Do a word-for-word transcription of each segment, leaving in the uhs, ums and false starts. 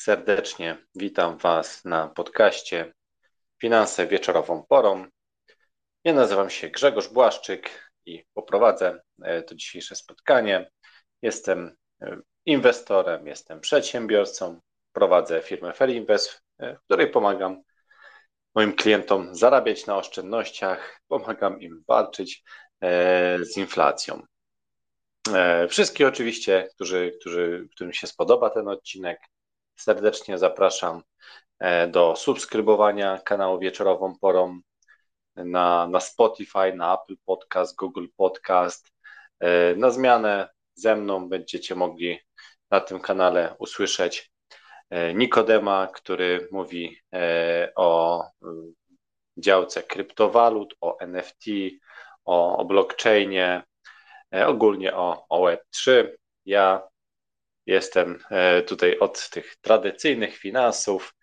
Serdecznie witam Was na podcaście Finanse wieczorową porą. Ja nazywam się Grzegorz Błaszczyk i poprowadzę e, to dzisiejsze spotkanie. Jestem e, inwestorem, jestem przedsiębiorcą, prowadzę firmę Ferinvest, e, w której pomagam moim klientom zarabiać na oszczędnościach, pomagam im walczyć e, z inflacją. Wszystkich oczywiście, którzy, którzy, którym się spodoba ten odcinek, serdecznie zapraszam do subskrybowania kanału Wieczorową Porą na, na Spotify, na Apple Podcast, Google Podcast. Na zmianę ze mną będziecie mogli na tym kanale usłyszeć Nikodema, który mówi o działce kryptowalut, o N F T, o, o blockchainie, ogólnie o, o Web trzy. Ja jestem tutaj od tych tradycyjnych finansów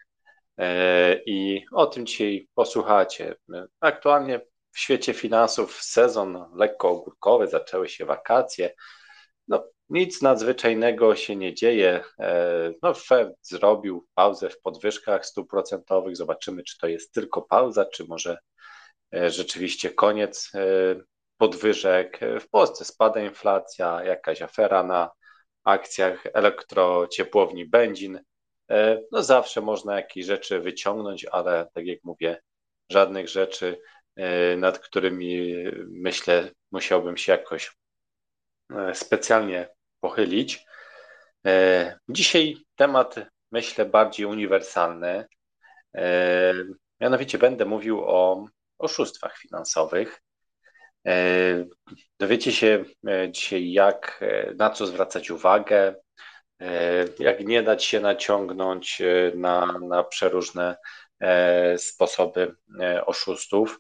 i o tym dzisiaj posłuchacie. Aktualnie w świecie finansów sezon lekko ogórkowy, zaczęły się wakacje. No, nic nadzwyczajnego się nie dzieje. No, Fed zrobił pauzę w podwyżkach stóp procentowych. Zobaczymy, czy to jest tylko pauza, czy może rzeczywiście koniec podwyżek. W Polsce spada inflacja, jakaś afera na akcjach elektrociepłowni Będzin. No zawsze można jakieś rzeczy wyciągnąć, ale tak jak mówię, żadnych rzeczy, nad którymi myślę, musiałbym się jakoś specjalnie pochylić. Dzisiaj temat, myślę, bardziej uniwersalny. Mianowicie będę mówił o oszustwach finansowych. Dowiecie się dzisiaj, jak, na co zwracać uwagę, jak nie dać się naciągnąć na, na przeróżne sposoby oszustów.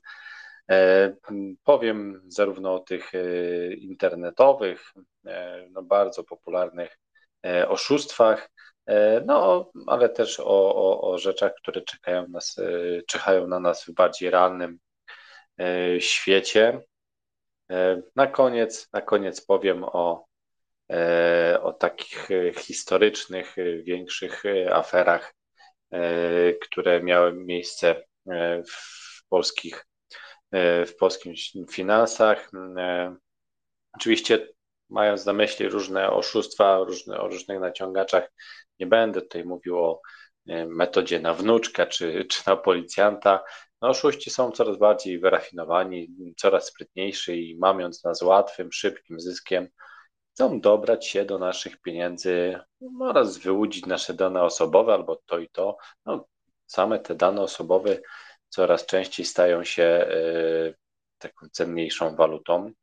Powiem zarówno o tych internetowych, no bardzo popularnych oszustwach, no ale też o, o, o rzeczach, które czekają nas, czyhają na nas w bardziej realnym świecie. Na koniec, na koniec powiem o, o takich historycznych, większych aferach, które miały miejsce w polskich, w polskich finansach. Oczywiście, mając na myśli różne oszustwa, różne, o różnych naciągaczach, nie będę tutaj mówił o metodzie na wnuczka czy, czy na policjanta. No, oszuści są coraz bardziej wyrafinowani, coraz sprytniejsi i mamiąc nas łatwym, szybkim zyskiem, chcą dobrać się do naszych pieniędzy oraz wyłudzić nasze dane osobowe albo to i to. No, same te dane osobowe coraz częściej stają się y, taką cenniejszą walutą.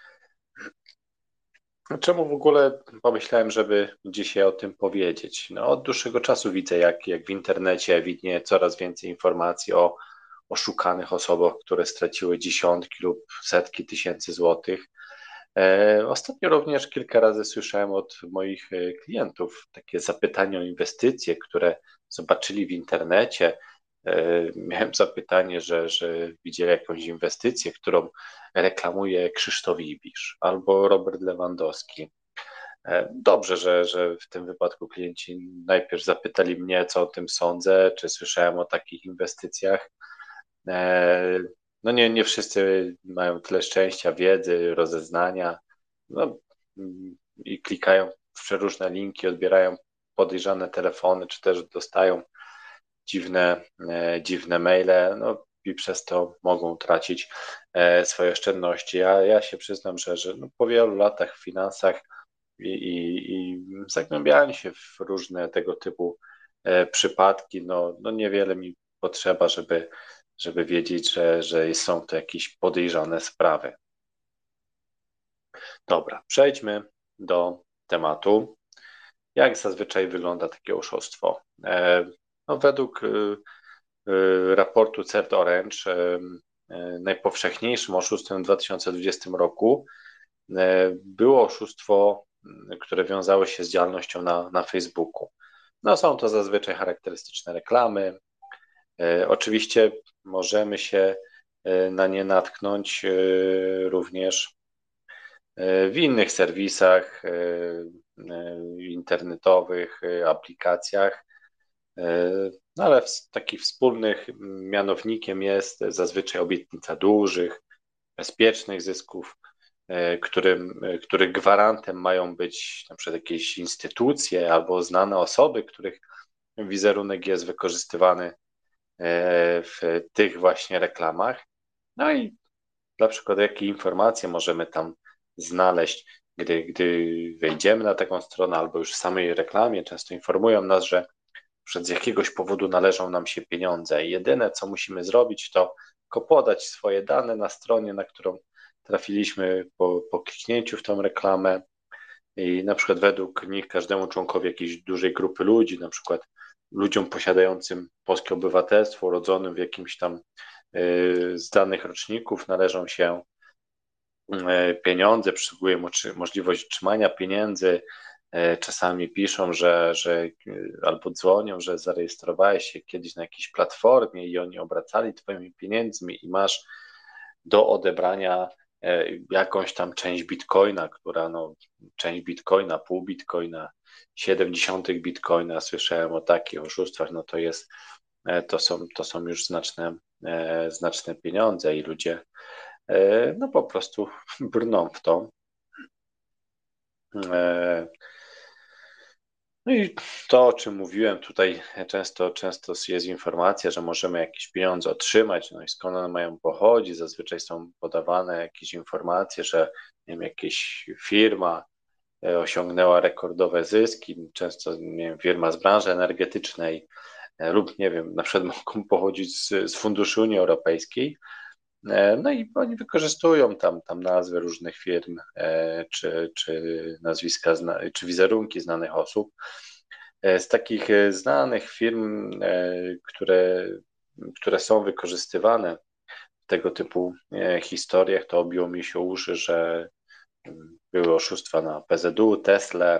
Czemu w ogóle pomyślałem, żeby dzisiaj o tym powiedzieć? No, od dłuższego czasu widzę, jak, jak w internecie widnieje coraz więcej informacji o oszukanych osobach, które straciły dziesiątki lub setki tysięcy złotych. Ostatnio również kilka razy słyszałem od moich klientów takie zapytania o inwestycje, które zobaczyli w internecie. Miałem zapytanie, że, że widzieli jakąś inwestycję, którą reklamuje Krzysztof Ibisz albo Robert Lewandowski. Dobrze, że, że w tym wypadku klienci najpierw zapytali mnie, co o tym sądzę, czy słyszałem o takich inwestycjach. No nie, nie wszyscy mają tyle szczęścia, wiedzy, rozeznania, no, i klikają w przeróżne linki, odbierają podejrzane telefony, czy też dostają dziwne, dziwne maile, no i przez to mogą tracić swoje oszczędności. Ja, ja się przyznam, że, że no, po wielu latach w finansach i, i, i zagłębiałem się w różne tego typu przypadki, no, no niewiele mi potrzeba, żeby żeby wiedzieć, że, że są to jakieś podejrzane sprawy. Dobra, przejdźmy do tematu. Jak zazwyczaj wygląda takie oszustwo? No, według raportu CERT Orange najpowszechniejszym oszustwem w dwa tysiące dwudziestym roku było oszustwo, które wiązało się z działalnością na, na Facebooku. No, są to zazwyczaj charakterystyczne reklamy. Oczywiście możemy się na nie natknąć również w innych serwisach internetowych, aplikacjach. No ale taki wspólnych mianownikiem jest zazwyczaj obietnica dużych, bezpiecznych zysków, którym, których gwarantem mają być na przykład jakieś instytucje albo znane osoby, których wizerunek jest wykorzystywany w tych właśnie reklamach. No i na przykład jakie informacje możemy tam znaleźć, gdy, gdy wejdziemy na taką stronę, albo już w samej reklamie często informują nas, że z jakiegoś powodu należą nam się pieniądze i jedyne, co musimy zrobić, to tylko podać swoje dane na stronie, na którą trafiliśmy po, po kliknięciu w tą reklamę i na przykład według nich każdemu członkowi jakiejś dużej grupy ludzi, na przykład ludziom posiadającym polskie obywatelstwo, urodzonym w jakimś tam yy, z danych roczników należą się yy, pieniądze, przysługuje mu możliwość otrzymania pieniędzy. Yy, czasami piszą, że, że yy, albo dzwonią, że zarejestrowałeś się kiedyś na jakiejś platformie i oni obracali twoimi pieniędzmi i masz do odebrania jakąś tam część bitcoina, która no, część bitcoina, pół bitcoina, siedem dziesiątych bitcoina, słyszałem o takich oszustwach, no to jest, to są, to są już znaczne, znaczne pieniądze i ludzie no po prostu brną w to. No i to, o czym mówiłem tutaj, często, często jest informacja, że możemy jakieś pieniądze otrzymać, no i skąd one mają pochodzić. Zazwyczaj są podawane jakieś informacje, że nie wiem, jakaś firma osiągnęła rekordowe zyski, często nie wiem, firma z branży energetycznej lub nie wiem, na przykład mogą pochodzić z, z funduszy Unii Europejskiej. No i oni wykorzystują tam, tam nazwy różnych firm, czy, czy nazwiska, czy wizerunki znanych osób. Z takich znanych firm, które, które są wykorzystywane w tego typu historiach, to obiło mi się uszy, że były oszustwa na P Z U, Tesla,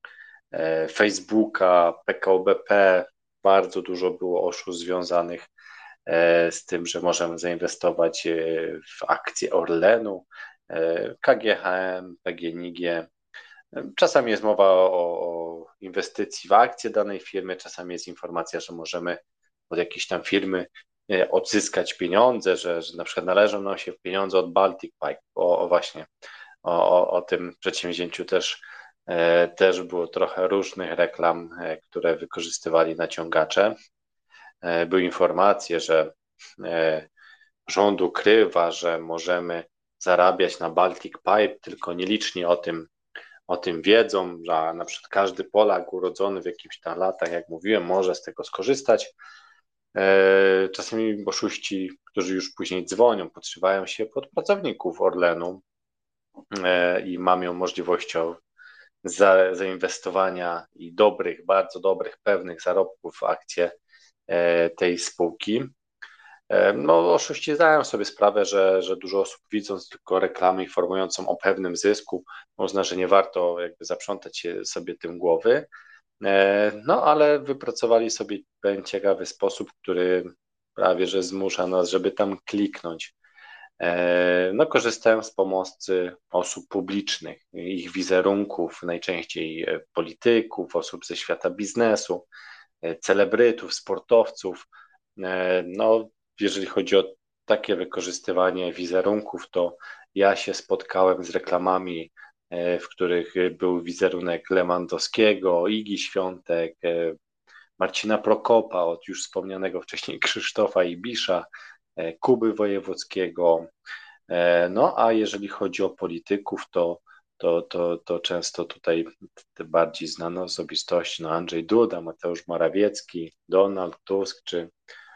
Facebooka, P K O B P. Bardzo dużo było oszustw związanych z tym, że możemy zainwestować w akcje Orlenu, K G H M, P G N I G. Czasami jest mowa o, o inwestycji w akcje danej firmy, czasami jest informacja, że możemy od jakiejś tam firmy odzyskać pieniądze, że, że na przykład należą nam się pieniądze od Baltic Pipe. O, o właśnie, o, o, o tym przedsięwzięciu też, też było trochę różnych reklam, które wykorzystywali naciągacze. Były informacje, że rząd ukrywa, że możemy zarabiać na Baltic Pipe, tylko nieliczni o tym, o tym wiedzą, że na przykład każdy Polak urodzony w jakimś tam latach, jak mówiłem, może z tego skorzystać. Czasami oszuści, którzy już później dzwonią, podszywają się pod pracowników Orlenu i mają możliwością za, zainwestowania i dobrych, bardzo dobrych, pewnych zarobków w akcje tej spółki. No, oszuści zdają sobie sprawę, że, że dużo osób, widząc tylko reklamę informującą o pewnym zysku, uzna, że nie warto jakby zaprzątać się sobie tym głowy. No, ale wypracowali sobie pewien ciekawy sposób, który prawie że zmusza nas, żeby tam kliknąć. No, korzystają z pomocy osób publicznych, ich wizerunków, najczęściej polityków, osób ze świata biznesu, celebrytów, sportowców. No, jeżeli chodzi o takie wykorzystywanie wizerunków, to ja się spotkałem z reklamami, w których był wizerunek Lewandowskiego, Igi Świątek, Marcina Prokopa, od już wspomnianego wcześniej Krzysztofa Ibisza, Kuby Wojewódzkiego. No a jeżeli chodzi o polityków, to, to, to, to często tutaj te bardziej znane osobistości, no Andrzej Duda, Mateusz Morawiecki, Donald Tusk, czy,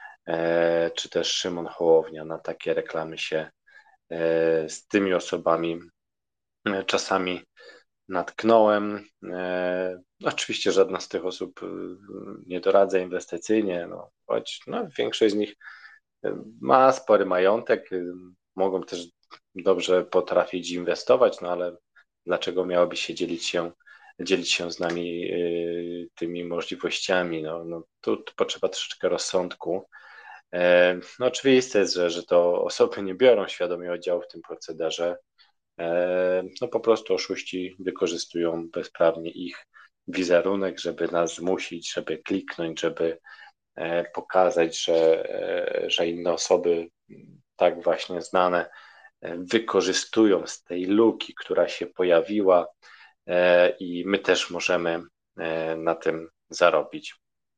czy też Szymon Hołownia. Na takie reklamy się z tymi osobami czasami natknąłem. Oczywiście żadna z tych osób nie doradza inwestycyjnie, no, choć no, większość z nich ma spory majątek, mogą też dobrze potrafić inwestować, no ale dlaczego miałoby się dzielić się, dzielić się z nami tymi możliwościami? No, no tu, tu potrzeba troszeczkę rozsądku. No oczywiste jest, że, że to osoby nie biorą świadomie udziału w tym procederze. No po prostu oszuści wykorzystują bezprawnie ich wizerunek, żeby nas zmusić, żeby kliknąć, żeby pokazać, że, że inne osoby tak właśnie znane wykorzystują z tej luki, która się pojawiła i my też możemy na tym zarobić.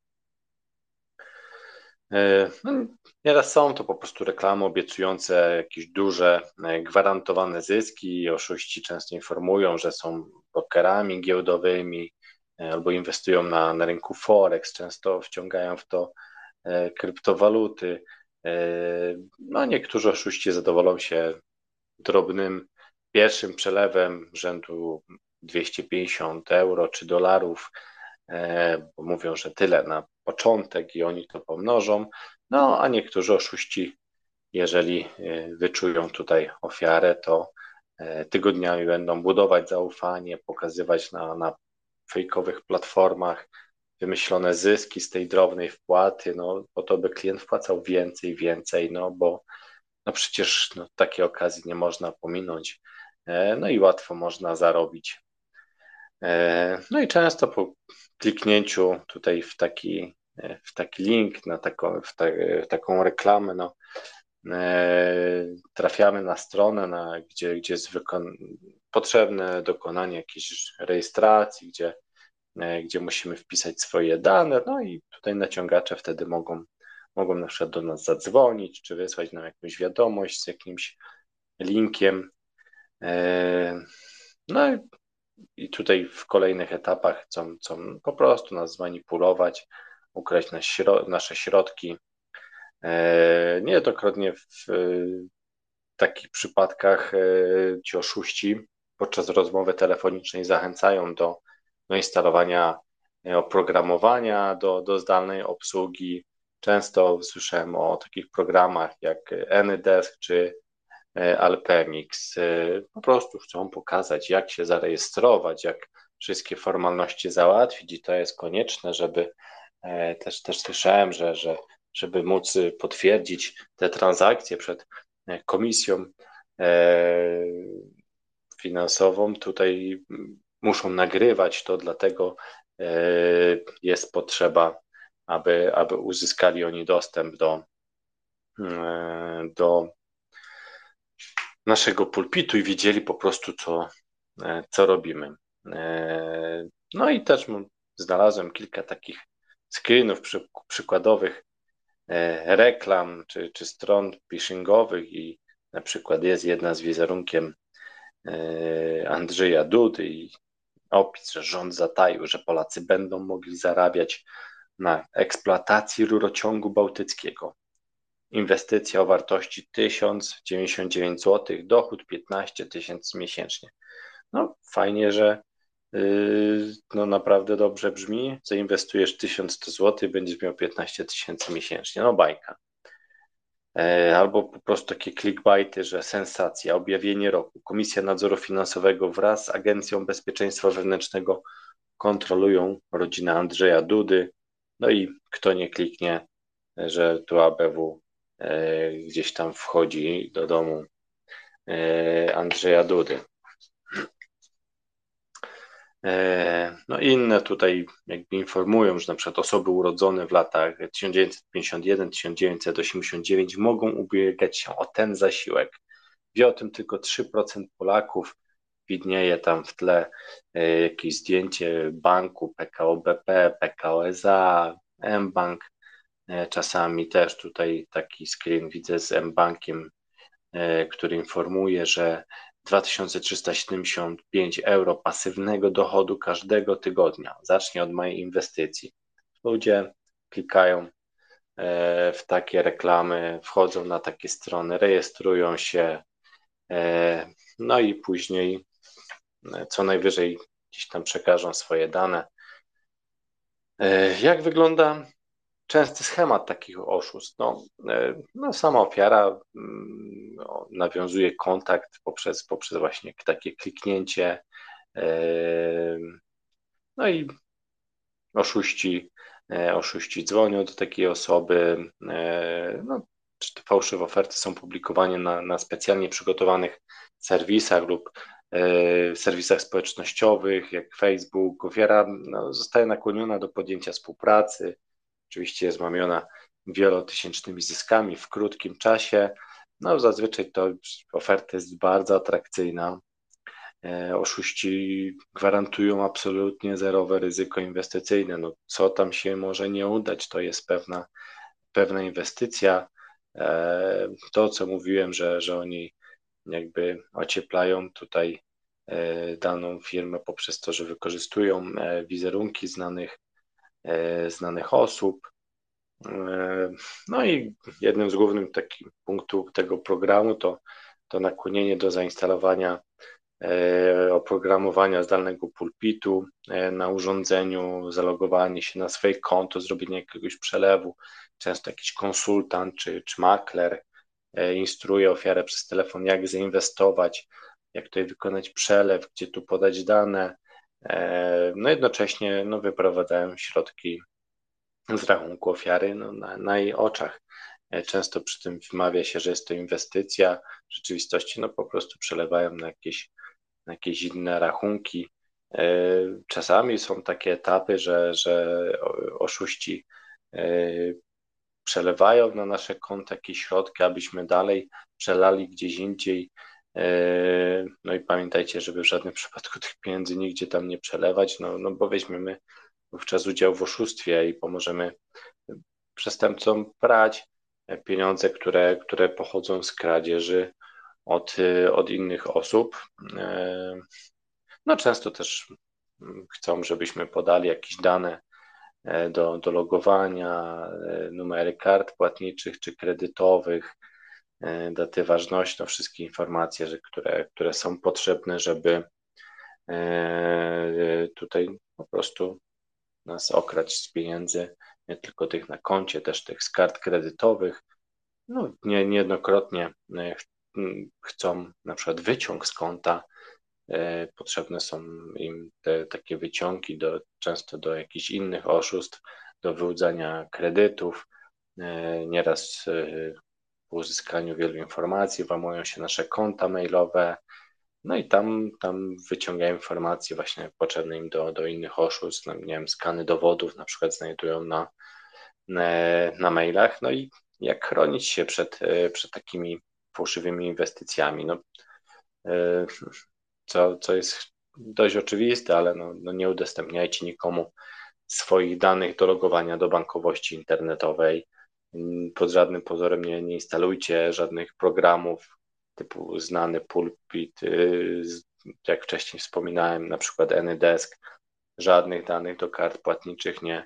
No, nieraz są to po prostu reklamy obiecujące jakieś duże, gwarantowane zyski. Oszuści często informują, że są brokerami giełdowymi albo inwestują na, na rynku Forex, często wciągają w to kryptowaluty. No, niektórzy oszuści zadowolą się drobnym pierwszym przelewem rzędu dwieście pięćdziesiąt euro czy dolarów, bo mówią, że tyle na początek i oni to pomnożą. No, a niektórzy oszuści, jeżeli wyczują tutaj ofiarę, to tygodniami będą budować zaufanie, pokazywać na, na fejkowych platformach wymyślone zyski z tej drobnej wpłaty, no po to by klient wpłacał więcej, więcej, no bo no przecież no, takiej okazji nie można pominąć, no i łatwo można zarobić. No i często po kliknięciu tutaj w taki, w taki link, na taką, w, ta, w taką reklamę, no, trafiamy na stronę, na, gdzie, gdzie jest wykon- potrzebne dokonanie jakiejś rejestracji, gdzie, gdzie musimy wpisać swoje dane, no i tutaj naciągacze wtedy mogą, mogą na przykład do nas zadzwonić, czy wysłać nam jakąś wiadomość z jakimś linkiem. No i I tutaj w kolejnych etapach chcą, chcą po prostu nas zmanipulować, ukraść nas śro- nasze środki. Niejednokrotnie w takich przypadkach ci oszuści podczas rozmowy telefonicznej zachęcają do, do instalowania oprogramowania do, do zdalnej obsługi. Często słyszałem o takich programach jak AnyDesk czy Alpemix. Po prostu chcą pokazać, jak się zarejestrować, jak wszystkie formalności załatwić i to jest konieczne, żeby też, też słyszałem, że, że żeby móc potwierdzić te transakcje przed komisją finansową, tutaj muszą nagrywać to, dlatego jest potrzeba, aby, aby uzyskali oni dostęp do, do naszego pulpitu i widzieli po prostu, co, co robimy. No i też znalazłem kilka takich screenów przy, przykładowych reklam czy, czy stron phishingowych i na przykład jest jedna z wizerunkiem Andrzeja Dudy i opis, że rząd zataił, że Polacy będą mogli zarabiać na eksploatacji rurociągu bałtyckiego. Inwestycja o wartości tysiąc dziewięćdziesiąt dziewięć złotych, dochód piętnaście tysięcy miesięcznie. No fajnie, że yy, no naprawdę dobrze brzmi. Zainwestujesz tysiąc sto złotych, będziesz miał piętnaście tysięcy miesięcznie. No bajka. E, albo po prostu takie clickbaity, że sensacja, objawienie roku. Komisja Nadzoru Finansowego wraz z Agencją Bezpieczeństwa Wewnętrznego kontrolują rodzinę Andrzeja Dudy. No i kto nie kliknie, że tu A B W gdzieś tam wchodzi do domu Andrzeja Dudy. No inne tutaj jakby informują, że na przykład osoby urodzone w latach tysiąc dziewięćset pięćdziesiąt jeden do tysiąc dziewięćset osiemdziesiąt dziewięć mogą ubiegać się o ten zasiłek. Wie o tym tylko trzy procent Polaków. Widnieje tam w tle jakieś zdjęcie banku P K O B P, P K O S A, mBank. Czasami też tutaj taki screen widzę z mBankiem, który informuje, że dwa tysiące trzysta siedemdziesiąt pięć euro pasywnego dochodu każdego tygodnia. Zacznie od mojej inwestycji. Ludzie klikają w takie reklamy, wchodzą na takie strony, rejestrują się, no i później co najwyżej gdzieś tam przekażą swoje dane. Jak wygląda częsty schemat takich oszustw? No, no sama ofiara no, nawiązuje kontakt poprzez, poprzez właśnie takie kliknięcie. No i oszuści, oszuści dzwonią do takiej osoby. No, te fałszywe oferty są publikowane na, na specjalnie przygotowanych serwisach lub w serwisach społecznościowych, jak Facebook. Ofiara no, zostaje nakłoniona do podjęcia współpracy. Oczywiście jest mamiona wielotysięcznymi zyskami w krótkim czasie. No zazwyczaj to oferta jest bardzo atrakcyjna. Oszuści gwarantują absolutnie zerowe ryzyko inwestycyjne. No, co tam się może nie udać, to jest pewna, pewna inwestycja. To, co mówiłem, że, że oni jakby ocieplają tutaj daną firmę poprzez to, że wykorzystują wizerunki znanych, znanych osób. No i jednym z głównych takich punktów tego programu to, to nakłonienie do zainstalowania oprogramowania zdalnego pulpitu na urządzeniu, zalogowanie się na swoje konto, zrobienie jakiegoś przelewu. Często jakiś konsultant czy, czy makler instruuje ofiarę przez telefon, jak zainwestować, jak tutaj wykonać przelew, gdzie tu podać dane. No jednocześnie no, wyprowadzają środki z rachunku ofiary no, na, na jej oczach. Często przy tym wmawia się, że jest to inwestycja. W rzeczywistości no, po prostu przelewają na jakieś, na jakieś inne rachunki. Czasami są takie etapy, że, że oszuści przelewają na nasze konta jakieś środki, abyśmy dalej przelali gdzieś indziej. No i pamiętajcie, żeby w żadnym przypadku tych pieniędzy nigdzie tam nie przelewać, no, no bo weźmiemy wówczas udział w oszustwie i pomożemy przestępcom brać pieniądze, które, które pochodzą z kradzieży od, od innych osób. No często też chcą, żebyśmy podali jakieś dane do, do logowania, numery kart płatniczych czy kredytowych, daty ważności, no wszystkie informacje, że, które, które są potrzebne, żeby tutaj po prostu nas okrać z pieniędzy, nie tylko tych na koncie, też tych z kart kredytowych. No, nie, niejednokrotnie chcą na przykład wyciąg z konta. Potrzebne są im te takie wyciągi do, często do jakichś innych oszustw, do wyłudzania kredytów. Nieraz po uzyskaniu wielu informacji włamują się nasze konta mailowe, no i tam, tam wyciągają informacje właśnie potrzebne im do, do innych oszustw, no, nie wiem, skany dowodów na przykład znajdują na, na, na mailach, no i jak chronić się przed, przed takimi fałszywymi inwestycjami, no, co, co jest dość oczywiste, ale no, no nie udostępniajcie nikomu swoich danych do logowania do bankowości internetowej. Pod żadnym pozorem nie, nie instalujcie żadnych programów typu znany Pulpit, jak wcześniej wspominałem, na przykład AnyDesk. Żadnych danych do kart płatniczych nie,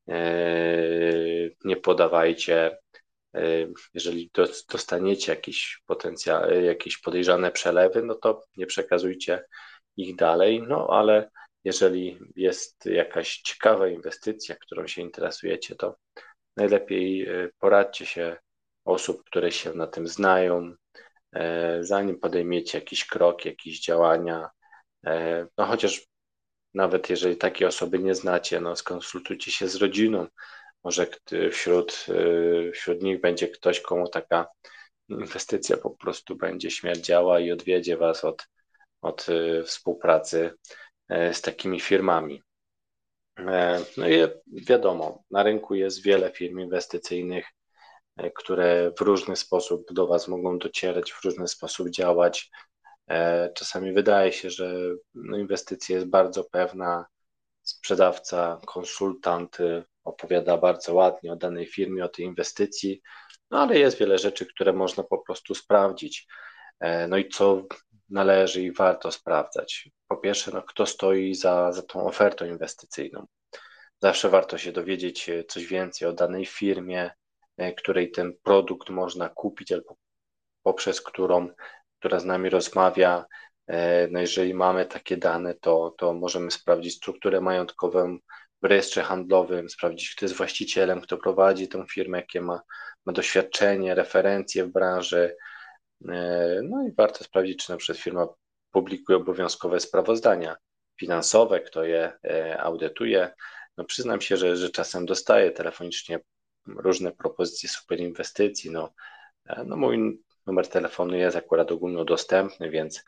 nie podawajcie. Jeżeli dostaniecie jakieś potencjał, jakieś podejrzane przelewy, no to nie przekazujcie ich dalej, no ale jeżeli jest jakaś ciekawa inwestycja, którą się interesujecie, to najlepiej poradźcie się osób, które się na tym znają, zanim podejmiecie jakiś krok, jakieś działania, no chociaż nawet jeżeli takiej osoby nie znacie, no skonsultujcie się z rodziną, może wśród, wśród nich będzie ktoś, komu taka inwestycja po prostu będzie śmierdziała i odwiedzie Was od, od współpracy z takimi firmami. No i wiadomo, na rynku jest wiele firm inwestycyjnych, które w różny sposób do Was mogą docierać, w różny sposób działać. Czasami wydaje się, że inwestycja jest bardzo pewna, sprzedawca, konsultant opowiada bardzo ładnie o danej firmie, o tej inwestycji, no ale jest wiele rzeczy, które można po prostu sprawdzić. No i co należy i warto sprawdzać? Po pierwsze, no, kto stoi za, za tą ofertą inwestycyjną. Zawsze warto się dowiedzieć coś więcej o danej firmie, której ten produkt można kupić albo poprzez którą, która z nami rozmawia. No jeżeli mamy takie dane, to, to możemy sprawdzić strukturę majątkową w rejestrze handlowym, sprawdzić, kto jest właścicielem, kto prowadzi tę firmę, jakie ma, ma doświadczenie, referencje w branży. No i warto sprawdzić, czy na przykład firma publikuje obowiązkowe sprawozdania finansowe, kto je audytuje. No przyznam się, że, że czasem dostaję telefonicznie różne propozycje super inwestycji. No, no mój numer telefonu jest akurat ogólnodostępny, więc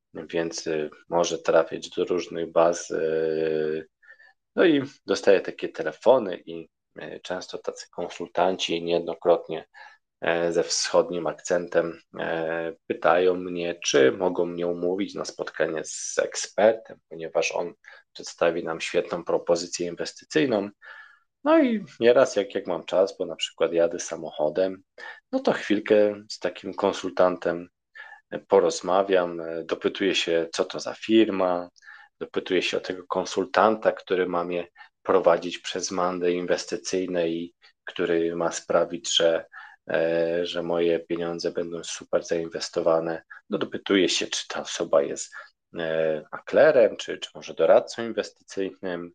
więc może trafiać do różnych baz. No i dostaję takie telefony i często tacy konsultanci niejednokrotnie ze wschodnim akcentem pytają mnie, czy mogą mnie umówić na spotkanie z ekspertem, ponieważ on przedstawi nam świetną propozycję inwestycyjną. No i nieraz jak, jak mam czas, bo na przykład jadę samochodem, no to chwilkę z takim konsultantem porozmawiam, dopytuję się, co to za firma, dopytuję się o tego konsultanta, który ma mnie prowadzić przez mandaty inwestycyjne i który ma sprawić, że, że moje pieniądze będą super zainwestowane. No dopytuję się, czy ta osoba jest maklerem, czy, czy może doradcą inwestycyjnym.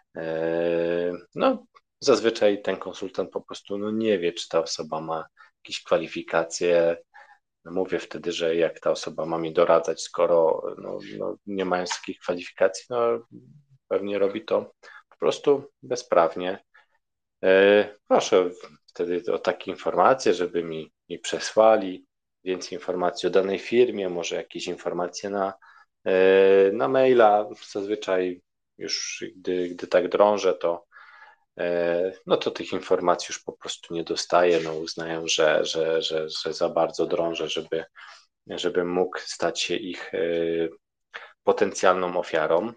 No, zazwyczaj ten konsultant po prostu no, nie wie, czy ta osoba ma jakieś kwalifikacje. No, mówię wtedy, że jak ta osoba ma mi doradzać, skoro no, no, nie mając takich kwalifikacji, no pewnie robi to po prostu bezprawnie. Proszę wtedy o takie informacje, żeby mi, mi przesłali więcej informacji o danej firmie, może jakieś informacje na, na maila. Zazwyczaj już gdy, gdy tak drążę, to no to tych informacji już po prostu nie dostaję. No uznają, że, że, że, że za bardzo drążę, żeby, żeby mógł stać się ich potencjalną ofiarą.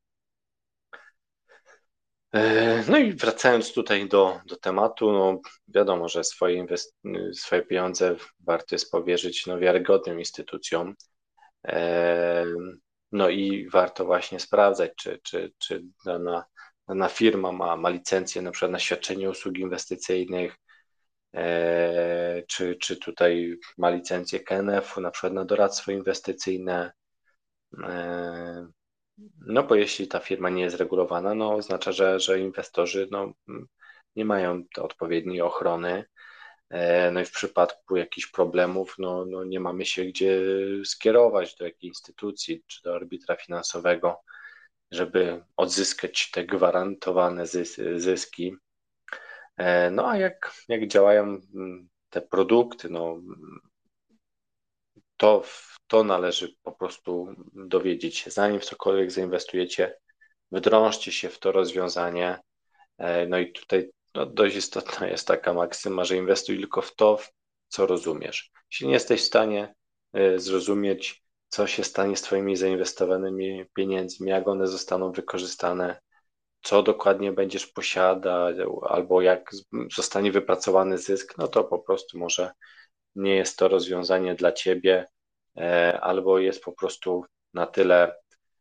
No i wracając tutaj do, do tematu, no wiadomo, że swoje, inwest- swoje pieniądze warto jest powierzyć no, wiarygodnym instytucjom. No i warto właśnie sprawdzać, czy, czy, czy dana, dana firma ma, ma licencję na przykład na świadczenie usług inwestycyjnych, czy, czy tutaj ma licencję K N F u na przykład na doradztwo inwestycyjne. No bo jeśli ta firma nie jest regulowana, no oznacza, że, że inwestorzy no, nie mają odpowiedniej ochrony. No i w przypadku jakichś problemów, no, no nie mamy się gdzie skierować do jakiej instytucji czy do arbitra finansowego, żeby odzyskać te gwarantowane zyski. No a jak, jak działają te produkty, no to, to należy po prostu dowiedzieć się, zanim w cokolwiek zainwestujecie, wdrążcie się w to rozwiązanie. No i tutaj no, dość istotna jest taka maksyma, że inwestuj tylko w to, co rozumiesz. Jeśli nie jesteś w stanie zrozumieć, co się stanie z Twoimi zainwestowanymi pieniędzmi, jak one zostaną wykorzystane, co dokładnie będziesz posiadać, albo jak zostanie wypracowany zysk, no to po prostu może nie jest to rozwiązanie dla Ciebie, albo jest po prostu na tyle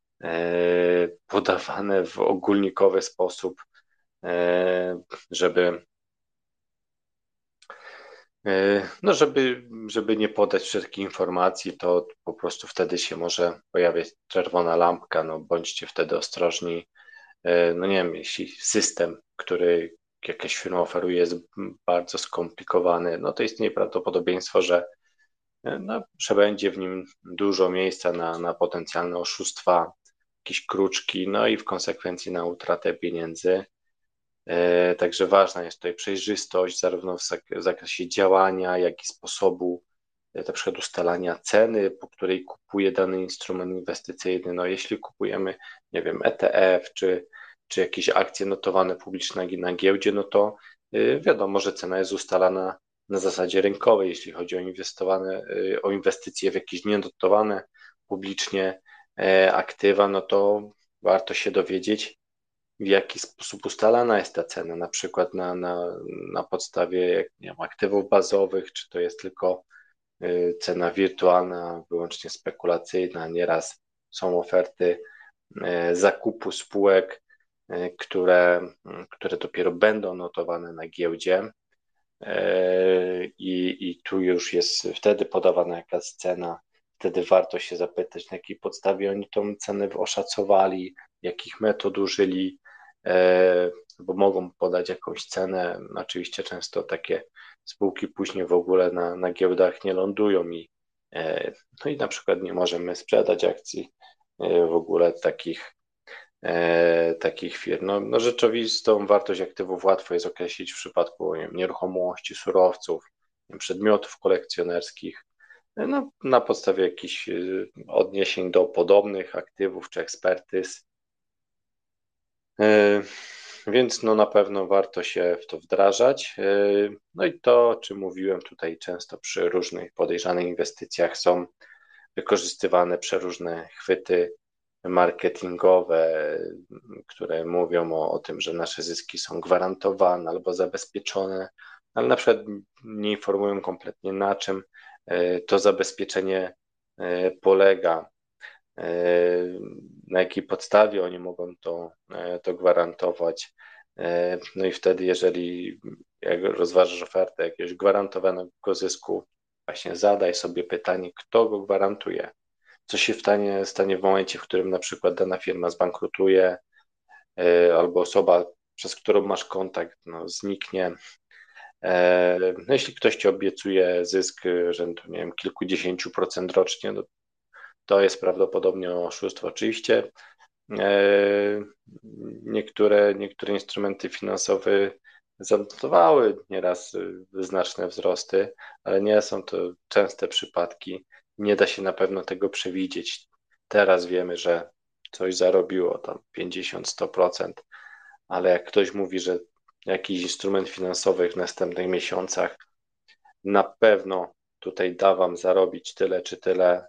podawane w ogólnikowy sposób, żeby no żeby, żeby nie podać wszelkich informacji, to po prostu wtedy się może pojawiać czerwona lampka, no bądźcie wtedy ostrożni. No nie wiem, jeśli system, który jakaś firma oferuje jest bardzo skomplikowany, no to istnieje prawdopodobieństwo, że no, przebędzie w nim dużo miejsca na, na potencjalne oszustwa, jakieś kruczki, no i w konsekwencji na utratę pieniędzy. Także ważna jest tutaj przejrzystość, zarówno w zakresie działania, jak i sposobu na przykład ustalania ceny, po której kupuje dany instrument inwestycyjny. No jeśli kupujemy, nie wiem, E T F czy, czy jakieś akcje notowane publicznie na giełdzie, no to wiadomo, że cena jest ustalana na zasadzie rynkowej. Jeśli chodzi o inwestowane, o inwestycje w jakieś nienotowane publicznie aktywa, no to warto się dowiedzieć, w jaki sposób ustalana jest ta cena, na przykład na, na, na podstawie nie wiem, aktywów bazowych, czy to jest tylko cena wirtualna, wyłącznie spekulacyjna. Nieraz są oferty zakupu spółek, które, które dopiero będą notowane na giełdzie i, i tu już jest wtedy podawana jakaś cena. Wtedy warto się zapytać, na jakiej podstawie oni tą cenę oszacowali, jakich metod użyli, bo mogą podać jakąś cenę. Oczywiście często takie spółki później w ogóle na, na giełdach nie lądują i, no i na przykład nie możemy sprzedać akcji w ogóle takich, takich firm. No, no rzeczywistą wartość aktywów łatwo jest określić w przypadku nie wiem, nieruchomości, surowców, nie wiem, przedmiotów kolekcjonerskich. no, na podstawie jakichś odniesień do podobnych aktywów czy ekspertyz. Więc no na pewno warto się w to wdrażać. No i to, o czym mówiłem tutaj często przy różnych podejrzanych inwestycjach, są wykorzystywane przeróżne chwyty marketingowe, które mówią o, o tym, że nasze zyski są gwarantowane albo zabezpieczone, ale na przykład nie informują kompletnie, na czym to zabezpieczenie polega, na jakiej podstawie oni mogą to, to gwarantować. No i wtedy, jeżeli jak rozważasz ofertę jakiegoś gwarantowanego zysku, właśnie zadaj sobie pytanie, kto go gwarantuje. Co się stanie, stanie w momencie, w którym na przykład dana firma zbankrutuje, albo osoba, przez którą masz kontakt, no, zniknie. No, jeśli ktoś ci obiecuje zysk rzędu, nie wiem, kilkudziesięciu procent rocznie, no, to jest prawdopodobnie oszustwo. Oczywiście niektóre, niektóre instrumenty finansowe zanotowały nieraz znaczne wzrosty, ale nie są to częste przypadki. Nie da się na pewno tego przewidzieć. Teraz wiemy, że coś zarobiło tam pięćdziesiąt do stu procent, ale jak ktoś mówi, że jakiś instrument finansowy w następnych miesiącach na pewno tutaj da wam zarobić tyle czy tyle,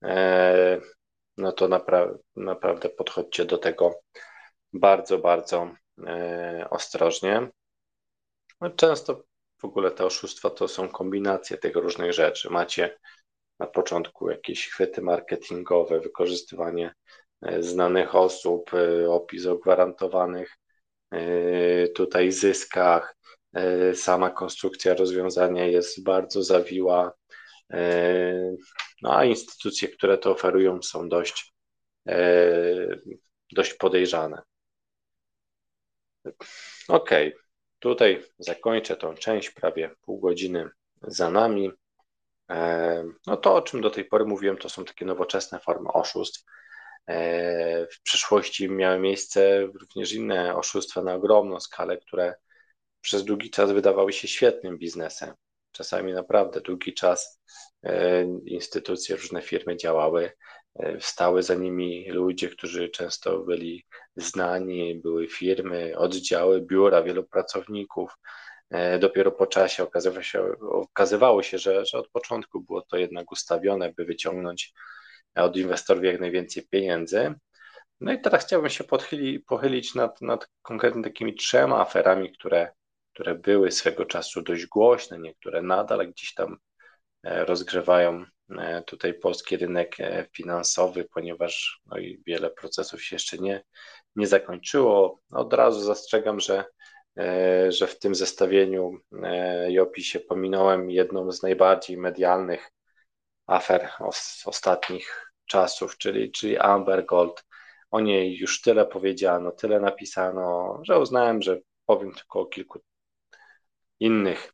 no to napra- naprawdę podchodźcie do tego bardzo, bardzo ostrożnie. No często w ogóle te oszustwa to są kombinacje tych różnych rzeczy. Macie na początku jakieś chwyty marketingowe, wykorzystywanie znanych osób, opis o gwarantowanych tutaj zyskach. Sama konstrukcja rozwiązania jest bardzo zawiła, no a instytucje, które to oferują, są dość, dość podejrzane. Ok, tutaj zakończę tą część, prawie pół godziny za nami. No to, o czym do tej pory mówiłem, to są takie nowoczesne formy oszustw. W przyszłości miały miejsce również inne oszustwa na ogromną skalę, które przez długi czas wydawały się świetnym biznesem. Czasami naprawdę długi czas instytucje, różne firmy działały, stały za nimi ludzie, którzy często byli znani, były firmy, oddziały, biura, wielu pracowników. Dopiero po czasie okazywało się, okazywało się że, że od początku było to jednak ustawione, by wyciągnąć od inwestorów jak najwięcej pieniędzy. No i teraz chciałbym się pochyli, pochylić nad, nad konkretnie takimi trzema aferami, które, które były swego czasu dość głośne, niektóre nadal gdzieś tam rozgrzewają tutaj polski rynek finansowy, ponieważ no i wiele procesów się jeszcze nie, nie zakończyło. Od razu zastrzegam, że, że w tym zestawieniu i opisie pominąłem jedną z najbardziej medialnych afer ostatnich czasów, czyli, czyli Amber Gold. O niej już tyle powiedziano, tyle napisano, że uznałem, że powiem tylko o kilku innych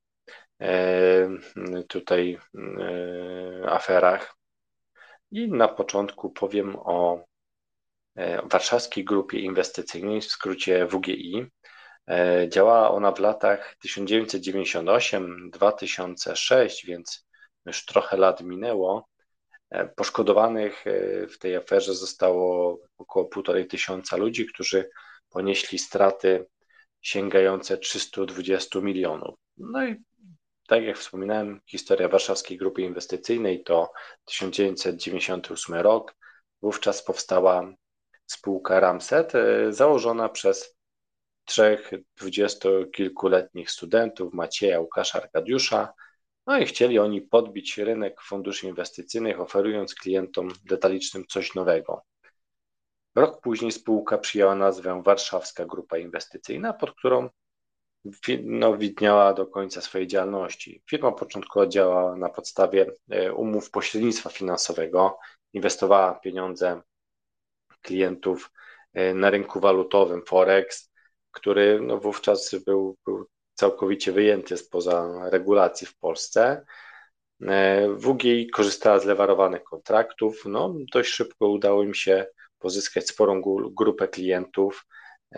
tutaj aferach. I na początku powiem o Warszawskiej Grupie Inwestycyjnej, w skrócie W G I. Działała ona w latach tysiąc dziewięćset dziewięćdziesiąt osiem do dwa tysiące sześć, więc już trochę lat minęło. Poszkodowanych w tej aferze zostało około półtorej tysiąca ludzi, którzy ponieśli straty sięgające trzysta dwadzieścia milionów. No i tak jak wspominałem, historia Warszawskiej Grupy Inwestycyjnej to tysiąc dziewięćset dziewięćdziesiąty ósmy rok. Wówczas powstała spółka Ramset, założona przez trzech dwudziestokilkuletnich studentów, Macieja, Łukasza, Arkadiusza. No i chcieli oni podbić rynek funduszy inwestycyjnych, oferując klientom detalicznym coś nowego. Rok później spółka przyjęła nazwę Warszawska Grupa Inwestycyjna, pod którą no, widniała do końca swojej działalności. Firma początkowo działała na podstawie umów pośrednictwa finansowego, inwestowała pieniądze klientów na rynku walutowym Forex, który no, wówczas był, był całkowicie wyjęty spoza regulacji w Polsce. W G I korzystała z lewarowanych kontraktów. No, dość szybko udało im się pozyskać sporą grupę klientów.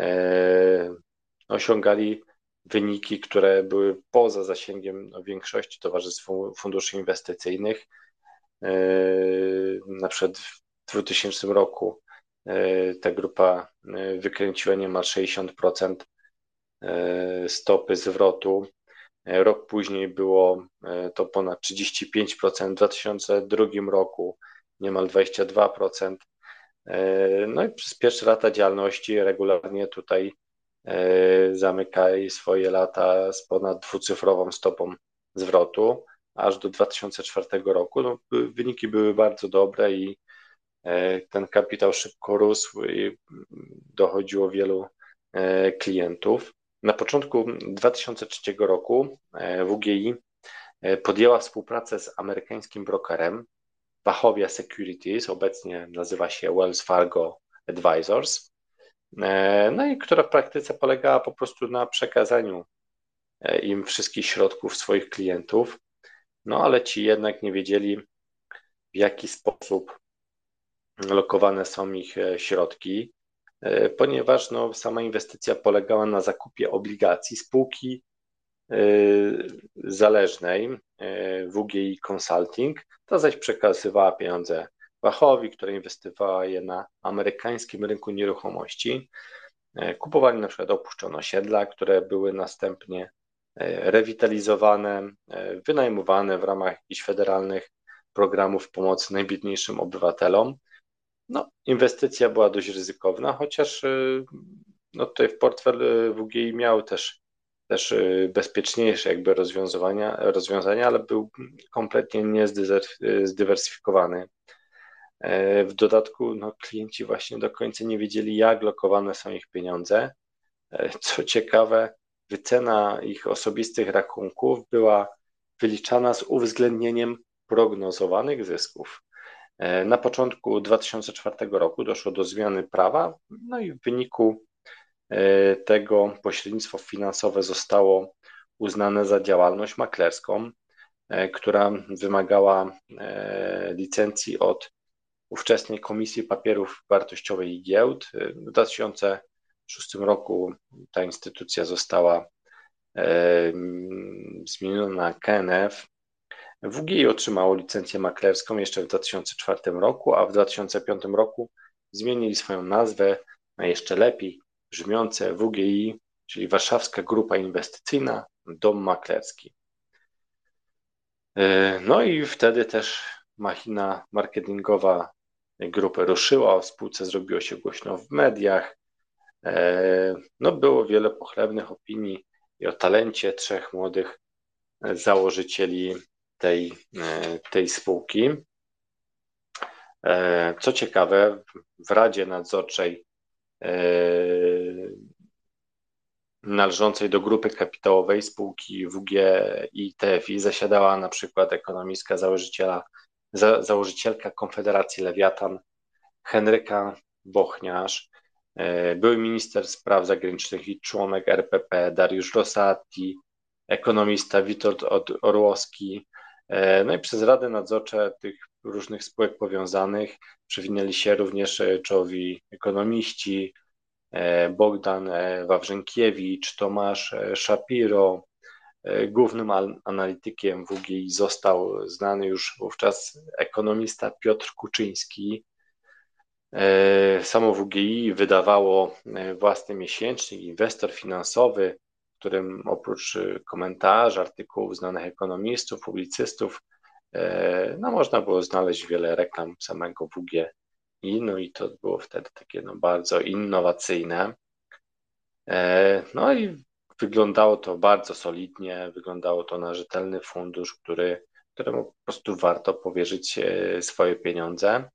Osiągali wyniki, które były poza zasięgiem większości towarzystw funduszy inwestycyjnych. Na przykład w dwutysięcznym roku ta grupa wykręciła niemal sześćdziesiąt procent stopy zwrotu. Rok później było to ponad trzydzieści pięć procent, w dwa tysiące drugim roku niemal dwadzieścia dwa procent. No i przez pierwsze lata działalności regularnie tutaj zamykali swoje lata z ponad dwucyfrową stopą zwrotu, aż do dwa tysiące czwartego roku. No, wyniki były bardzo dobre i ten kapitał szybko rósł i dochodziło wielu klientów. Na początku dwa tysiące trzeciego roku W G I podjęła współpracę z amerykańskim brokerem Wachovia Securities, obecnie nazywa się Wells Fargo Advisors, no i która w praktyce polegała po prostu na przekazaniu im wszystkich środków swoich klientów, no ale ci jednak nie wiedzieli, w jaki sposób lokowane są ich środki, ponieważ no, sama inwestycja polegała na zakupie obligacji spółki zależnej W G I Consulting, ta zaś przekazywała pieniądze Wachowi, która inwestowała je na amerykańskim rynku nieruchomości. Kupowali na przykład opuszczone osiedla, które były następnie rewitalizowane, wynajmowane w ramach jakichś federalnych programów pomocy najbiedniejszym obywatelom. No, inwestycja była dość ryzykowna, chociaż no, tutaj w portfel W G I miał też, też bezpieczniejsze jakby rozwiązania, rozwiązania, ale był kompletnie niezdywersyfikowany. W dodatku no, klienci właśnie do końca nie wiedzieli, jak lokowane są ich pieniądze. Co ciekawe, wycena ich osobistych rachunków była wyliczana z uwzględnieniem prognozowanych zysków. Na początku dwa tysiące czwartego roku doszło do zmiany prawa, no i w wyniku tego pośrednictwo finansowe zostało uznane za działalność maklerską, która wymagała licencji od ówczesnej Komisji Papierów Wartościowych i Giełd. W dwa tysiące szóstym roku ta instytucja została zmieniona na K N F. W G I otrzymało licencję maklerską jeszcze w dwa tysiące czwartym roku, a w dwa tysiące piątym roku zmienili swoją nazwę na jeszcze lepiej brzmiące W G I, czyli Warszawska Grupa Inwestycyjna Dom Maklerski. No i wtedy też machina marketingowa grupy ruszyła, o spółce zrobiło się głośno w mediach. No było wiele pochlebnych opinii i o talencie trzech młodych założycieli tej, tej spółki. Co ciekawe, w Radzie Nadzorczej należącej do grupy kapitałowej spółki W G I T F I zasiadała na przykład ekonomistka założyciela, za, założycielka Konfederacji Lewiatan Henryka Bochniarz, były minister spraw zagranicznych i członek R P P Dariusz Rosati, ekonomista Witold Orłowski. No i przez Rady Nadzorcze tych różnych spółek powiązanych przewinęli się również czołowi ekonomiści, Bogdan Wawrzynkiewicz, Tomasz Szapiro. Głównym analitykiem W G I został znany już wówczas ekonomista Piotr Kuczyński. Samo W G I wydawało własny miesięcznik, Inwestor Finansowy, w którym oprócz komentarzy, artykułów znanych ekonomistów, publicystów, no można było znaleźć wiele reklam samego W G I, no i to było wtedy takie no bardzo innowacyjne. No i wyglądało to bardzo solidnie, wyglądało to na rzetelny fundusz, który, któremu po prostu warto powierzyć swoje pieniądze.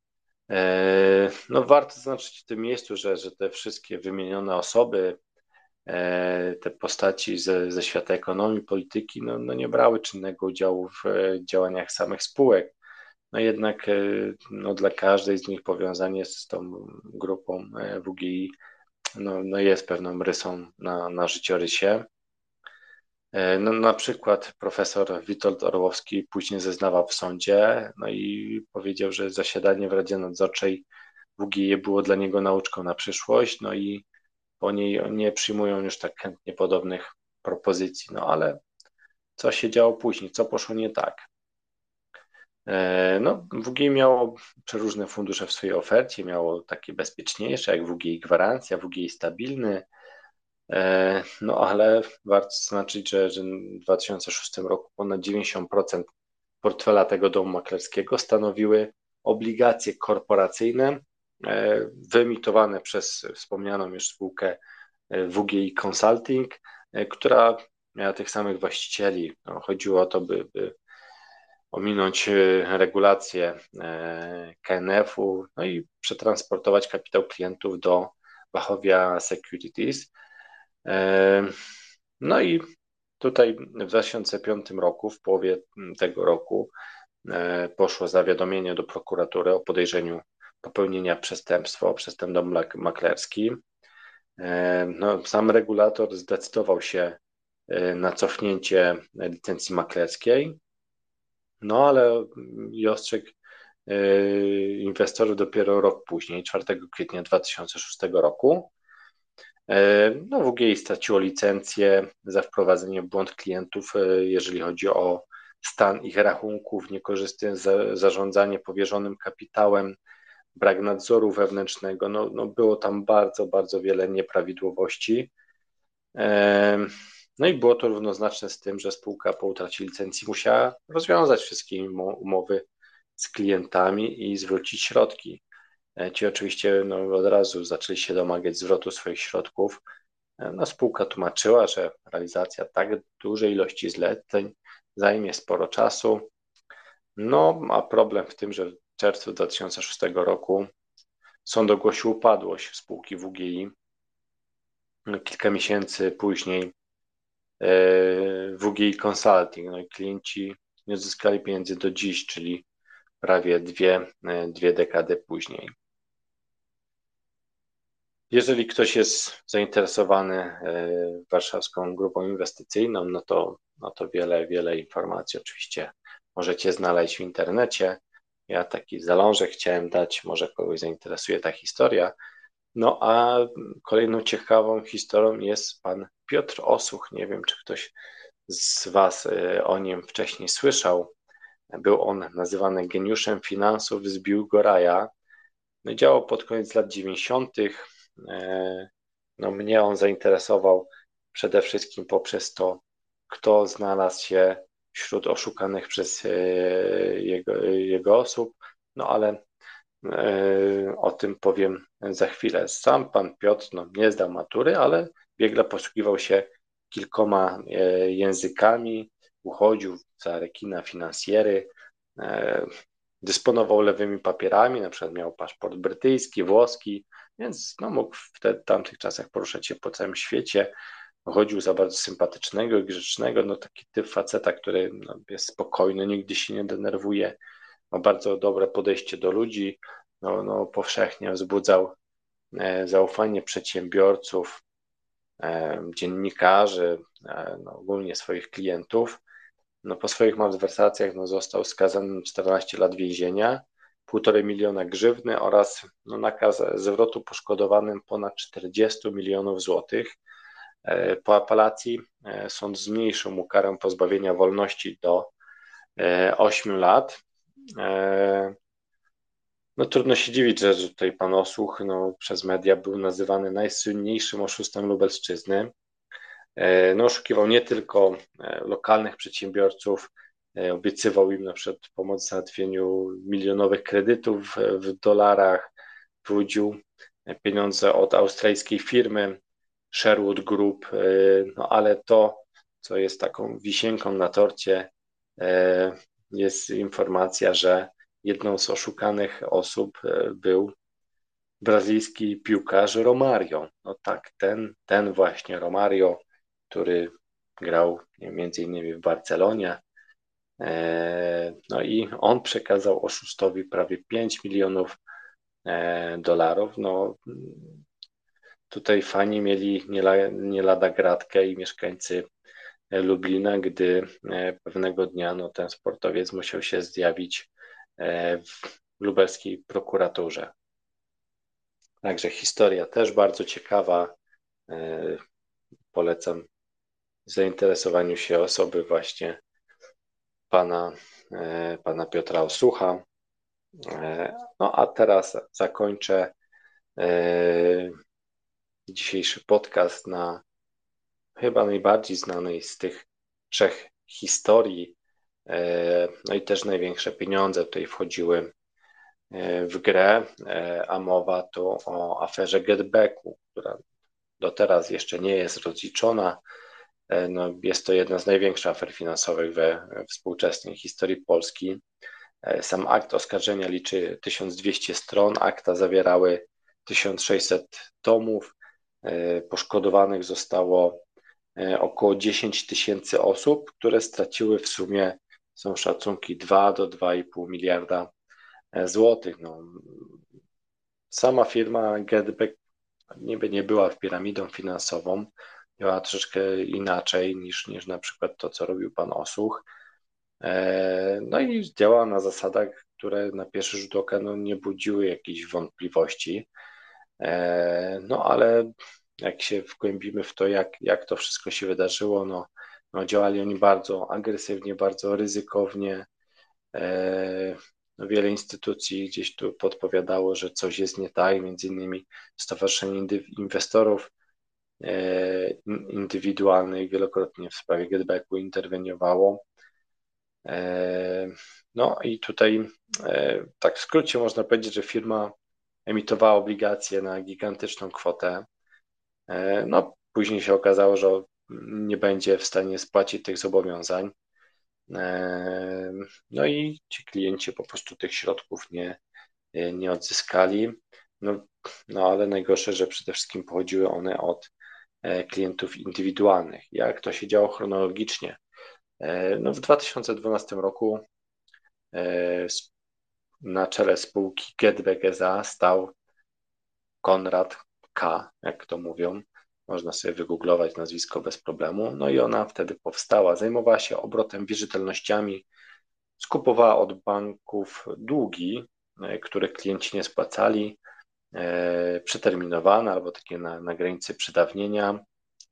No warto zaznaczyć w tym miejscu, że, że te wszystkie wymienione osoby, te postaci ze, ze świata ekonomii, polityki, no, no nie brały czynnego udziału w działaniach samych spółek. No jednak no dla każdej z nich powiązanie z tą grupą W G I no, no jest pewną rysą na, na życiorysie. No, na przykład profesor Witold Orłowski później zeznawał w sądzie, no i powiedział, że zasiadanie w Radzie Nadzorczej W G I było dla niego nauczką na przyszłość, no i po niej nie przyjmują już tak chętnie podobnych propozycji. No ale co się działo później, co poszło nie tak? No, W G I miało przeróżne fundusze w swojej ofercie, miało takie bezpieczniejsze jak W G I Gwarancja, W G I Stabilny, no ale warto zaznaczyć, że, że w dwa tysiące szóstym roku ponad dziewięćdziesiąt procent portfela tego domu maklerskiego stanowiły obligacje korporacyjne wyemitowane przez wspomnianą już spółkę W G I Consulting, która miała tych samych właścicieli. No, chodziło o to, by, by ominąć regulacje K N F-u, no i przetransportować kapitał klientów do Wachovia Securities. No i tutaj w dwa tysiące piątym roku, w połowie tego roku, poszło zawiadomienie do prokuratury o podejrzeniu popełnienia przestępstwa przez ten dom maklerski. No, sam regulator zdecydował się na cofnięcie licencji maklerskiej, no ale i ostrzegł inwestorów dopiero rok później, czwartego kwietnia dwa tysiące szóstego roku. No, W G I straciło licencję za wprowadzenie w błąd klientów, jeżeli chodzi o stan ich rachunków, niekorzystne zarządzanie powierzonym kapitałem, brak nadzoru wewnętrznego. No, no było tam bardzo, bardzo wiele nieprawidłowości. No i było to równoznaczne z tym, że spółka po utracie licencji musiała rozwiązać wszystkie umowy z klientami i zwrócić środki. Ci oczywiście no, od razu zaczęli się domagać zwrotu swoich środków. No, spółka tłumaczyła, że realizacja tak dużej ilości zleceń zajmie sporo czasu. No, a problem w tym, że w czerwcu dwa tysiące szóstego roku sąd ogłosił upadłość spółki W G I. Kilka miesięcy później W G I Consulting, no i klienci nie odzyskali pieniędzy do dziś, czyli prawie dwie, dwie dekady później. Jeżeli ktoś jest zainteresowany warszawską grupą inwestycyjną, no to, no to wiele, wiele informacji oczywiście możecie znaleźć w internecie. Ja taki zalążek chciałem dać, może kogoś zainteresuje ta historia. No a kolejną ciekawą historią jest pan Piotr Osuch. Nie wiem, czy ktoś z Was o nim wcześniej słyszał. Był on nazywany geniuszem finansów z Biłgoraja. No, działał pod koniec lat dziewięćdziesiątych. No, mnie on zainteresował przede wszystkim poprzez to, kto znalazł się wśród oszukanych przez jego, jego osób, no ale o tym powiem za chwilę. Sam pan Piotr no, nie zdał matury, ale biegle posługiwał się kilkoma językami, uchodził za rekina finansjery, dysponował lewymi papierami, na przykład miał paszport brytyjski, włoski, więc no, mógł w te, tamtych czasach poruszać się po całym świecie. Chodził za bardzo sympatycznego i grzecznego, no taki typ faceta, który no, jest spokojny, nigdy się nie denerwuje, ma bardzo dobre podejście do ludzi, no, no, powszechnie wzbudzał e, zaufanie przedsiębiorców, e, dziennikarzy, e, no, ogólnie swoich klientów. No, po swoich malwersacjach no, został skazany na czternaście lat więzienia, półtorej miliona grzywny oraz no, nakaz zwrotu poszkodowanym ponad czterdzieści milionów złotych. Po apelacji sąd zmniejszył mu karę pozbawienia wolności do ośmiu lat. No trudno się dziwić, że tutaj pan Osuch no, przez media był nazywany najsłynniejszym oszustem Lubelszczyzny. No, oszukiwał nie tylko lokalnych przedsiębiorców, obiecywał im na przykład pomoc w załatwieniu milionowych kredytów w dolarach, wyłudził pieniądze od australijskiej firmy Sherwood Group, no ale to, co jest taką wisienką na torcie, jest informacja, że jedną z oszukanych osób był brazylijski piłkarz Romario. No tak, ten, ten właśnie Romario, który grał między innymi w Barcelonie. No i on przekazał oszustowi prawie pięć milionów dolarów. No, tutaj fani mieli nie, nie lada gratkę i mieszkańcy Lublina, gdy pewnego dnia no, ten sportowiec musiał się zjawić w lubelskiej prokuraturze. Także historia też bardzo ciekawa. Polecam zainteresowaniu się osoby właśnie pana pana Piotra Osucha. No a teraz zakończę dzisiejszy podcast na chyba najbardziej znanej z tych trzech historii, no i też największe pieniądze tutaj wchodziły w grę, a mowa tu o aferze GetBacku, która do teraz jeszcze nie jest rozliczona. No, jest to jedna z największych afer finansowych we współczesnej historii Polski. Sam akt oskarżenia liczy tysiąc dwieście stron, akta zawierały tysiąc sześćset tomów. Poszkodowanych zostało około dziesięć tysięcy osób, które straciły w sumie, są szacunki, dwa do dwa i pół miliarda złotych. No, sama firma GetBack niby nie była piramidą finansową, działa troszeczkę inaczej niż, niż na przykład to, co robił pan Osuch. No i działa na zasadach, które na pierwszy rzut oka no, nie budziły jakichś wątpliwości. No ale jak się wgłębimy w to, jak, jak to wszystko się wydarzyło, no, no działali oni bardzo agresywnie, bardzo ryzykownie. No, wiele instytucji gdzieś tu podpowiadało, że coś jest nie tak, między innymi Stowarzyszenie Inwestorów Indywidualnych wielokrotnie w sprawie GetBacku interweniowało. No i tutaj tak w skrócie można powiedzieć, że firma emitowała obligacje na gigantyczną kwotę. No później się okazało, że nie będzie w stanie spłacić tych zobowiązań. No i ci klienci po prostu tych środków nie, nie odzyskali. No, no ale najgorsze, że przede wszystkim pochodziły one od klientów indywidualnych. Jak to się działo chronologicznie? No, w dwa tysiące dwunastym roku na czele spółki GetBack S A stał Konrad K., jak to mówią. Można sobie wygooglować nazwisko bez problemu. No i ona wtedy powstała. Zajmowała się obrotem wierzytelnościami, skupowała od banków długi, które klienci nie spłacali, przeterminowane albo takie na, na granicy przedawnienia.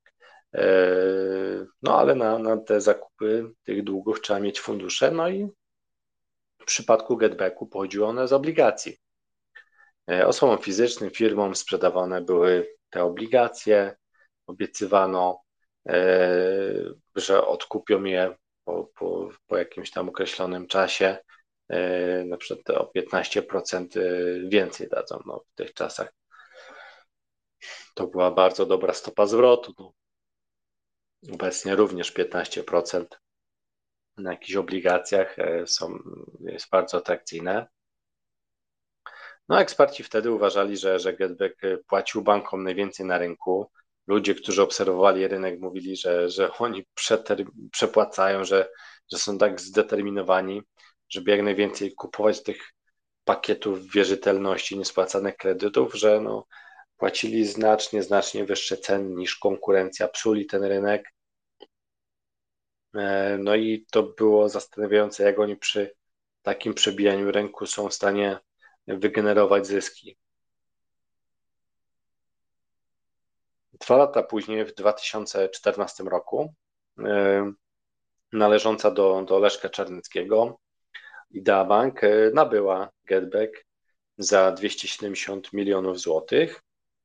No ale na, na te zakupy tych długów trzeba mieć fundusze, no i w przypadku GetBacku pochodziły one z obligacji. Osobom fizycznym, firmom sprzedawane były te obligacje, obiecywano, że odkupią je po, po, po jakimś tam określonym czasie, na przykład o piętnaście procent więcej dadzą. No, w tych czasach to była bardzo dobra stopa zwrotu. No. Obecnie również piętnaście procent na jakichś obligacjach są, jest bardzo atrakcyjne. No, eksperci wtedy uważali, że, że GetBack płacił bankom najwięcej na rynku. Ludzie, którzy obserwowali rynek, mówili, że, że oni przeter- przepłacają, że, że są tak zdeterminowani, żeby jak najwięcej kupować tych pakietów wierzytelności, niespłacanych kredytów, że no, płacili znacznie, znacznie wyższe ceny niż konkurencja, psuli ten rynek. No i to było zastanawiające, jak oni przy takim przebijaniu rynku są w stanie wygenerować zyski. Dwa lata później, w dwa tysiące czternastym roku, należąca do, do Leszka Czarneckiego, Idea Bank nabyła GetBack za dwieście siedemdziesiąt milionów złotych.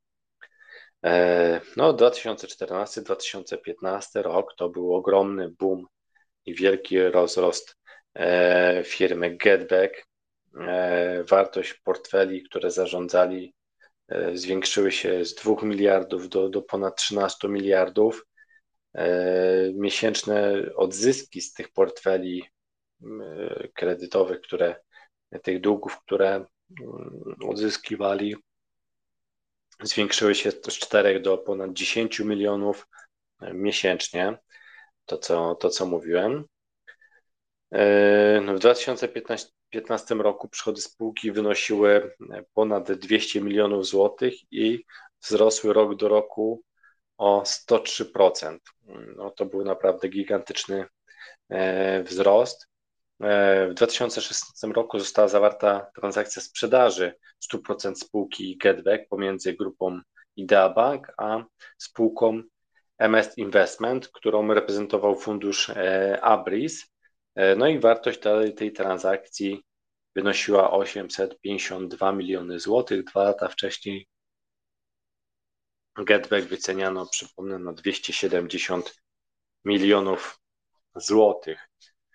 No, dwa tysiące czternasty do dwa tysiące piętnastego rok to był ogromny boom i wielki rozrost firmy GetBack. Wartość portfeli, które zarządzali, zwiększyły się z dwóch miliardów do, do ponad trzynastu miliardów. Miesięczne odzyski z tych portfeli kredytowych, które, tych długów, które odzyskiwali, zwiększyły się z czterech do ponad dziesięciu milionów miesięcznie. To, co, to, co mówiłem. W dwa tysiące piętnastym roku przychody spółki wynosiły ponad dwieście milionów złotych i wzrosły rok do roku o sto trzy procent. No, to był naprawdę gigantyczny wzrost. W dwa tysiące szesnastym roku została zawarta transakcja sprzedaży sto procent spółki GetBack pomiędzy grupą Idea Bank a spółką M S Investment, którą reprezentował fundusz Abris. No i wartość tej, tej transakcji wynosiła osiemset pięćdziesiąt dwa miliony złotych. Dwa lata wcześniej GetBack wyceniano, przypomnę, na dwieście siedemdziesiąt milionów złotych.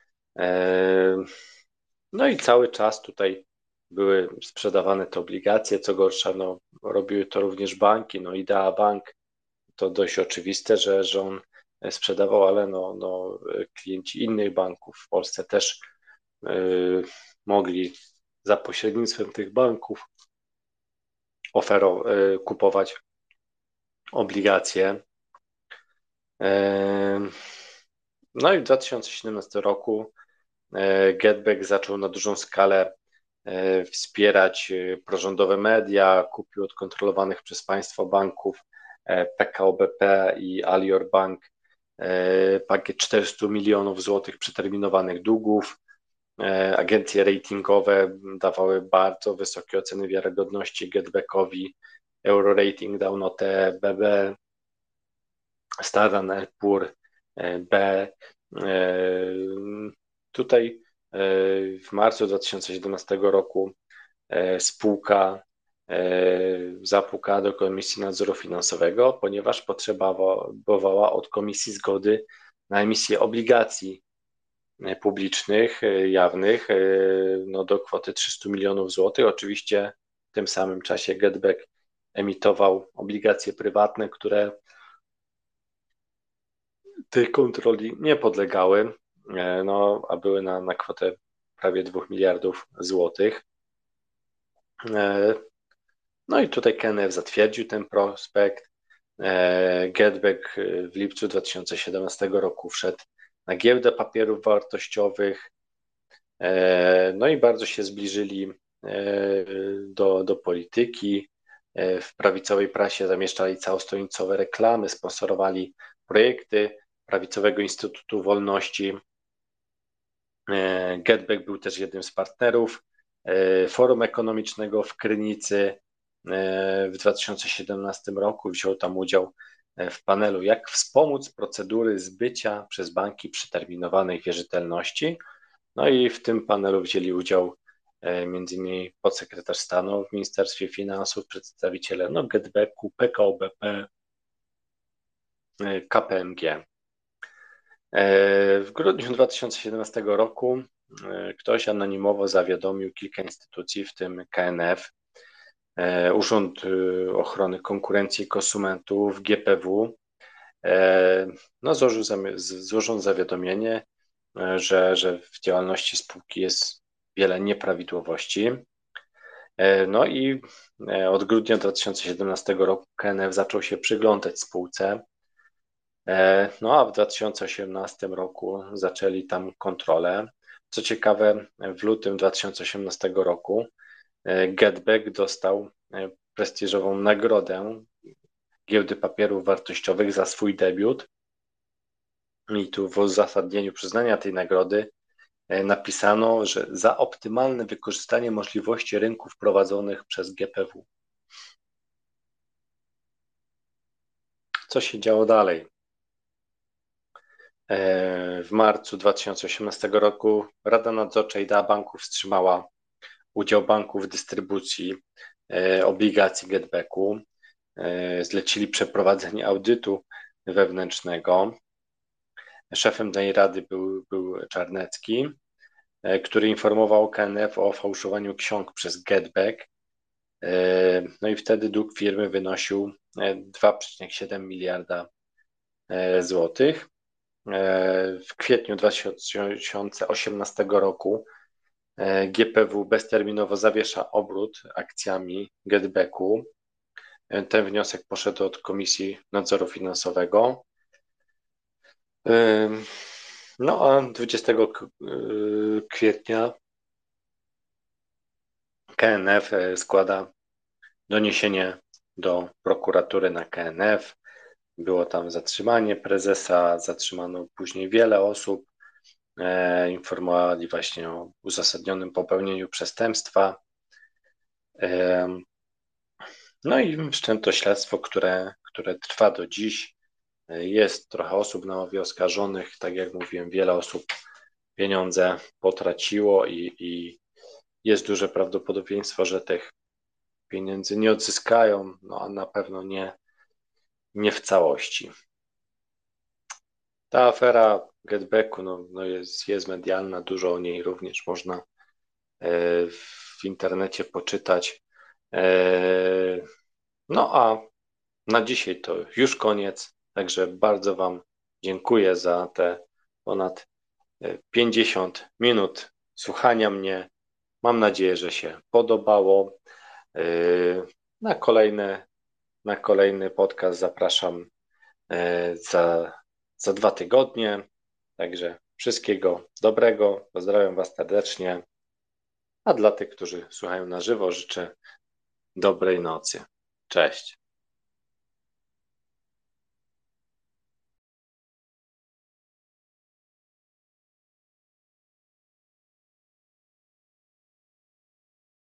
No i cały czas tutaj były sprzedawane te obligacje. Co gorsza, no, robiły to również banki. No, Idea Bank to dość oczywiste, że, że on sprzedawał, ale no, no, klienci innych banków w Polsce też yy, mogli za pośrednictwem tych banków ofero, yy, kupować obligacje. Yy, no i w dwa tysiące siedemnastym roku GetBack zaczął na dużą skalę wspierać prorządowe media, kupił od kontrolowanych przez państwo banków P K O B P i Alior Bank pakiet czterysta milionów złotych przeterminowanych długów. Agencje ratingowe dawały bardzo wysokie oceny wiarygodności GetBackowi. Eurorating dał notę B B, Standard and Poor B. Tutaj w marcu dwa tysiące siedemnastego roku spółka zapukała do Komisji Nadzoru Finansowego, ponieważ potrzebowała od Komisji zgody na emisję obligacji publicznych, jawnych, no do kwoty trzysta milionów złotych. Oczywiście w tym samym czasie GetBack emitował obligacje prywatne, które tej kontroli nie podlegały, no, a były na, na kwotę prawie dwóch miliardów złotych. No i tutaj K N F zatwierdził ten prospekt. GetBack w lipcu dwa tysiące siedemnastego roku wszedł na giełdę papierów wartościowych. No i bardzo się zbliżyli do, do polityki. W prawicowej prasie zamieszczali całostronicowe reklamy, sponsorowali projekty Prawicowego Instytutu Wolności. GetBack był też jednym z partnerów Forum Ekonomicznego w Krynicy. W dwa tysiące siedemnastym roku wziął tam udział w panelu Jak wspomóc procedury zbycia przez banki przeterminowanej wierzytelności. No i w tym panelu wzięli udział między innymi podsekretarz stanu w Ministerstwie Finansów, przedstawiciele no, GetBacku, P K O B P, K P M G. W grudniu dwa tysiące siedemnastego roku ktoś anonimowo zawiadomił kilka instytucji, w tym K N F, Urząd Ochrony Konkurencji i Konsumentów, G P W, no, złożył, złożono zawiadomienie, że, że w działalności spółki jest wiele nieprawidłowości. No i od grudnia dwa tysiące siedemnastego roku K N F zaczął się przyglądać spółce. No a w dwa tysiące osiemnastym roku zaczęli tam kontrolę. Co ciekawe, w lutym dwa tysiące osiemnastego roku GetBack dostał prestiżową nagrodę Giełdy Papierów Wartościowych za swój debiut. I tu w uzasadnieniu przyznania tej nagrody napisano, że za optymalne wykorzystanie możliwości rynków prowadzonych przez G P W. Co się działo dalej? W marcu dwa tysiące osiemnastego roku Rada Nadzorcza Idea Banku wstrzymała udział banku w dystrybucji obligacji GetBacku. Zlecili przeprowadzenie audytu wewnętrznego. Szefem tej rady był, był Czarnecki, który informował K N F o fałszowaniu ksiąg przez GetBack. No i wtedy dług firmy wynosił dwa przecinek siedem miliarda złotych. W kwietniu dwa tysiące osiemnastego roku G P W bezterminowo zawiesza obrót akcjami GetBacku. Ten wniosek poszedł od Komisji Nadzoru Finansowego. No a dwudziestego kwietnia K N F składa doniesienie do prokuratury na K N F. Było tam zatrzymanie prezesa, zatrzymano później wiele osób. Informowali właśnie o uzasadnionym popełnieniu przestępstwa. No i wszczęto śledztwo, które, które trwa do dziś. Jest trochę osób na ławie oskarżonych, tak jak mówiłem, wiele osób pieniądze potraciło i, i jest duże prawdopodobieństwo, że tych pieniędzy nie odzyskają, no a na pewno nie, nie w całości. Ta afera Getbacku no, no jest, jest medialna, dużo o niej również można e, w internecie poczytać. E, no a na dzisiaj to już koniec, także bardzo Wam dziękuję za te ponad pięćdziesiąt minut słuchania mnie. Mam nadzieję, że się podobało. E, Na kolejne, na kolejny podcast zapraszam e, za, za dwa tygodnie. Także wszystkiego dobrego. Pozdrawiam Was serdecznie. A dla tych, którzy słuchają na żywo, życzę dobrej nocy. Cześć.